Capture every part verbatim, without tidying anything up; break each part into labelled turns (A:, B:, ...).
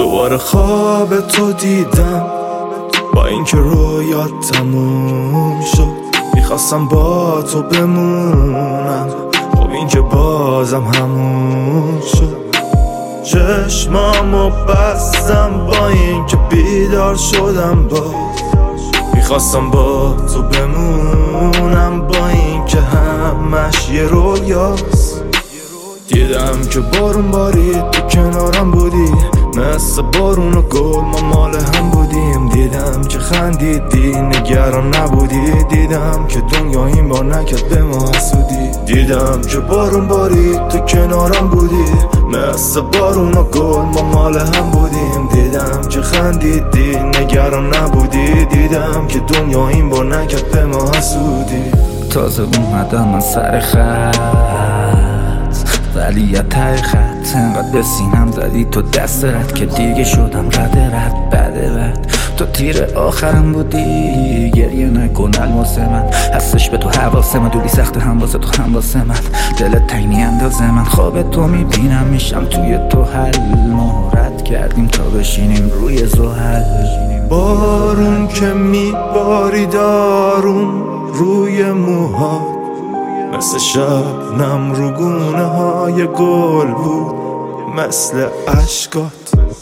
A: دوباره خواب تو دیدم با اینکه رویات تموم شد. میخواستم با تو بمونم، خب این که بازم همون شد. چشمامو بستم با این که بیدار شدم باز. میخواستم با تو بمونم با این که همش یه رویاست. دیدم که بارون بارید تو کنارم بودی، مثل بارون و گل ما مال هم بودیم. دیدم که خندیدی نگران نبودی، دیدم که دنیا این بار نکرد به ما حسودی. دیدم که بارون بارید تو کنارم بودی، مثل بارون و گل ما مال هم بودیم. دیدم که خندیدی نگران نبودی، دیدم که دنیا این بار نکرد به ما حسودی.
B: تازه اومدم من سر خط، ولی یه ته خط انقدر به سینم زدی تو دست رد که دیگه شدم رد رد بده بد. تو تیر آخرم بودی، گریه نکن الماس من هستش به تو حواس من. دولی سخت هم واسه تو هم واسه من، دلت تنگی اندازه من. خواب تو میبینم میشم توی تو حل، مهرت کردیم تا بشینیم روی زحل.
A: بارون که میبارید آروم روی موها، مثل شبنم رو گونه های گل بود، مثل عشقات.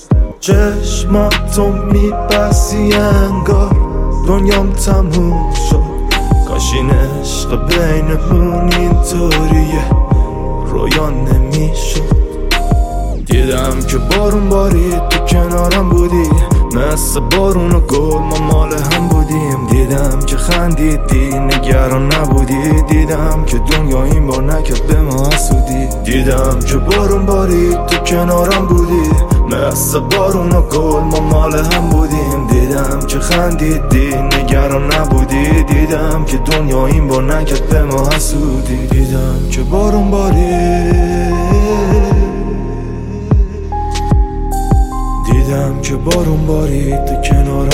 A: چشماتو میبسی انگار دنیام تموم شد. کاش این عشق بینمون اینطوریه رویا نمیشد. دیدم که بارون بارید تو کنارم بودی، مثل بارون و گل ما مال هم بودیم. دیدم که خندیدی نگران نبودی، دیدم که دنیا این بار نکرد به ما حسودی. دیدم که بارون بارید تو کنارم بودی، مثل بارون و گل ما مال هم بودیم. دیدم که خندیدی نگران نبودی، دیدم که دنیا این بار نکرد به ما حسودی. دیدم که بارون بارید، دیدم که بارون بارید تو کنار